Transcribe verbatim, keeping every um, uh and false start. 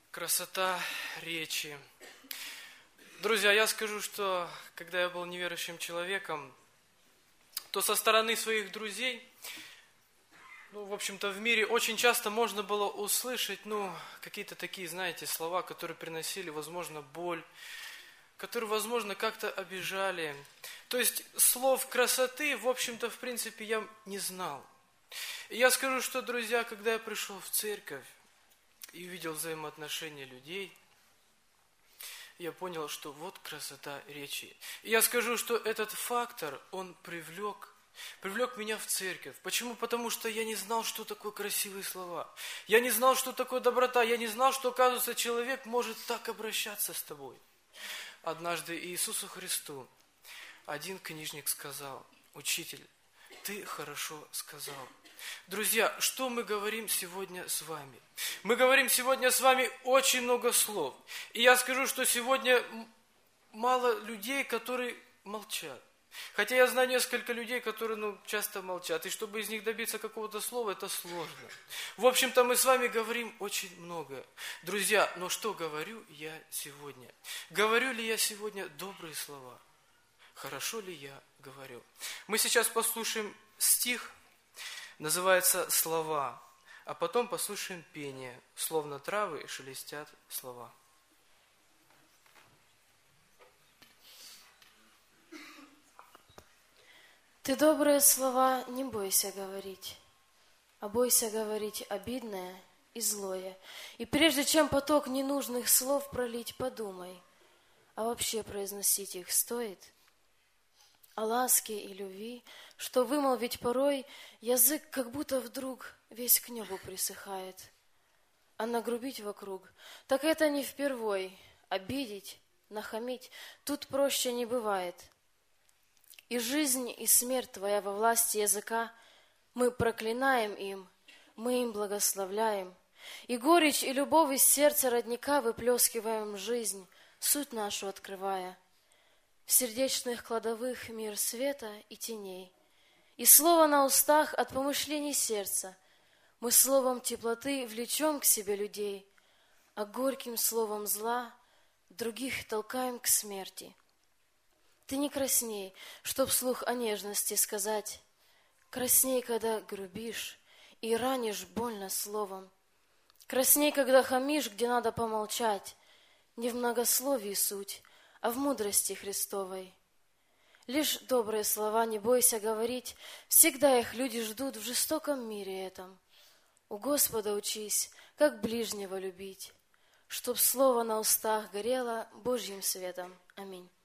Красота речи. Друзья, я скажу, что когда я был неверующим человеком, то со стороны своих друзей, ну, в общем-то, в мире очень часто можно было услышать, ну, какие-то такие, знаете, слова, которые приносили, возможно, боль, которые, возможно, как-то обижали. То есть слов красоты, в общем-то, в принципе, я не знал. И я скажу, что, друзья, когда я пришел в церковь и увидел взаимоотношения людей, я понял, что вот красота речи. И я скажу, что этот фактор, он привлек, привлек меня в церковь. Почему? Потому что я не знал, что такое красивые слова. Я не знал, что такое доброта. Я не знал, что, оказывается, человек может так обращаться с тобой. Однажды Иисусу Христу один книжник сказал: «Учитель, ты хорошо сказал». Друзья, что мы говорим сегодня с вами? Мы говорим сегодня с вами очень много слов. И я скажу, что сегодня мало людей, которые молчат. Хотя я знаю несколько людей, которые ну, часто молчат. И чтобы из них добиться какого-то слова, это сложно. В общем-то, мы с вами говорим очень много. Друзья, но что говорю я сегодня? Говорю ли я сегодня добрые слова? Хорошо ли я говорю? Мы сейчас послушаем стих, называется «Слова», а потом послушаем пение, словно травы шелестят слова. Ты добрые слова не бойся говорить, а бойся говорить обидное и злое. И прежде чем поток ненужных слов пролить, подумай, а вообще произносить их стоит? О ласке и любви, что вымолвить порой, язык как будто вдруг весь к небу присыхает. А нагрубить вокруг, так это не впервой, обидеть, нахамить, тут проще не бывает. И жизнь, и смерть твоя во власти языка, мы проклинаем им, мы им благословляем. И горечь, и любовь из сердца родника выплескиваем жизнь, суть нашу открывая. В сердечных кладовых мир света и теней. И слово на устах от помышлений сердца. Мы словом теплоты влечем к себе людей, а горьким словом зла других толкаем к смерти. Ты не красней, чтоб вслух о нежности сказать. Красней, когда грубишь и ранишь больно словом. Красней, когда хамишь, где надо помолчать. Не в многословии суть, а в мудрости Христовой. Лишь добрые слова не бойся говорить, всегда их люди ждут в жестоком мире этом. У Господа учись, как ближнего любить, чтоб слово на устах горело Божьим светом. Аминь.